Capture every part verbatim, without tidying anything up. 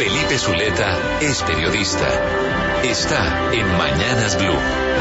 Felipe Zuleta es periodista. Está en Mañanas Blue.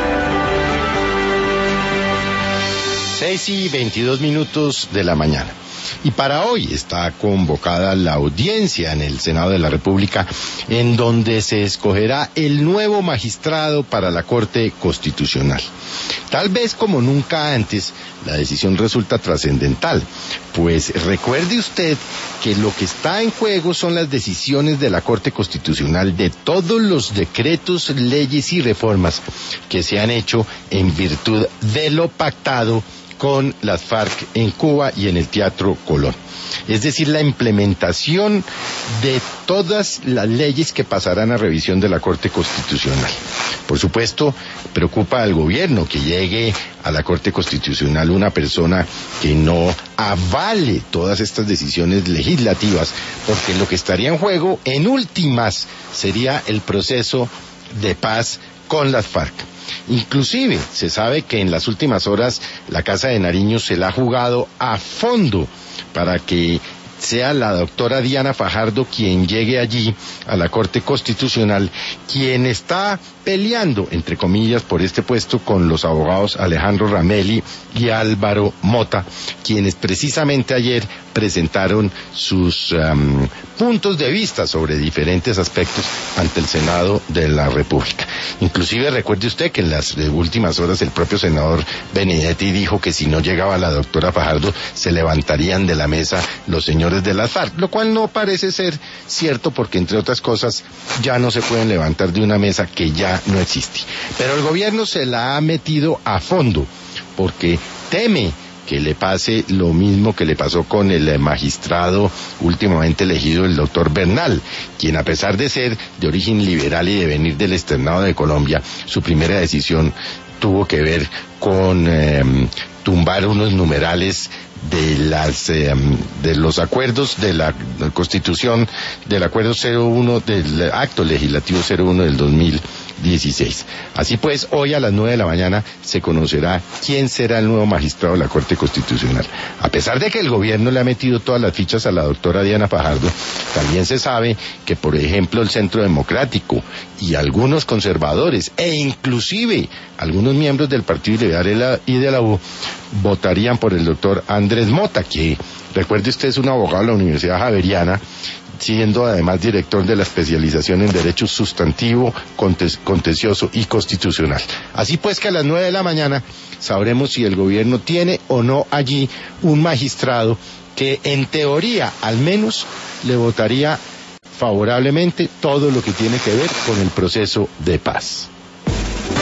seis y veintidós minutos de la mañana. Y para hoy está convocada la audiencia en el Senado de la República, en donde se escogerá el nuevo magistrado para la Corte Constitucional. Tal vez como nunca antes, la decisión resulta trascendental, pues recuerde usted que lo que está en juego son las decisiones de la Corte Constitucional de todos los decretos, leyes y reformas que se han hecho en virtud de lo pactado con las FARC en Cuba y en el Teatro Colón. Es decir, la implementación de todas las leyes que pasarán a revisión de la Corte Constitucional. Por supuesto, preocupa al gobierno que llegue a la Corte Constitucional una persona que no avale todas estas decisiones legislativas, porque lo que estaría en juego, en últimas, sería el proceso de paz con las FARC. Inclusive se sabe que en las últimas horas la Casa de Nariño se la ha jugado a fondo para que sea la doctora Diana Fajardo quien llegue allí a la Corte Constitucional, quien está peleando, entre comillas, por este puesto con los abogados Alejandro Ramelli y Álvaro Mota, quienes precisamente ayer presentaron sus um, puntos de vista sobre diferentes aspectos ante el Senado de la República. Inclusive recuerde usted que en las últimas horas el propio senador Benedetti dijo que si no llegaba la doctora Fajardo se levantarían de la mesa los señores de las FARC, lo cual no parece ser cierto porque, entre otras cosas, ya no se pueden levantar de una mesa que ya no existe. Pero el gobierno se la ha metido a fondo porque teme que le pase lo mismo que le pasó con el magistrado últimamente elegido, el doctor Bernal, quien, a pesar de ser de origen liberal y de venir del externado de Colombia, su primera decisión tuvo que ver con eh, tumbar unos numerales de las eh, de los acuerdos de la Constitución, del acuerdo cero uno, del acto legislativo cero uno del dos mil dieciséis. Así pues, hoy a las nueve de la mañana se conocerá quién será el nuevo magistrado de la Corte Constitucional. A pesar de que el gobierno le ha metido todas las fichas a la doctora Diana Fajardo, también se sabe que, por ejemplo, el Centro Democrático y algunos conservadores, e inclusive algunos miembros del Partido Liberal y de la U, votarían por el doctor Andrés Mota, que, recuerde usted, es un abogado de la Universidad Javeriana, siendo además director de la especialización en Derecho Sustantivo, Contencioso y Constitucional. Así pues que a las nueve de la mañana sabremos si el gobierno tiene o no allí un magistrado que, en teoría, al menos, le votaría favorablemente todo lo que tiene que ver con el proceso de paz.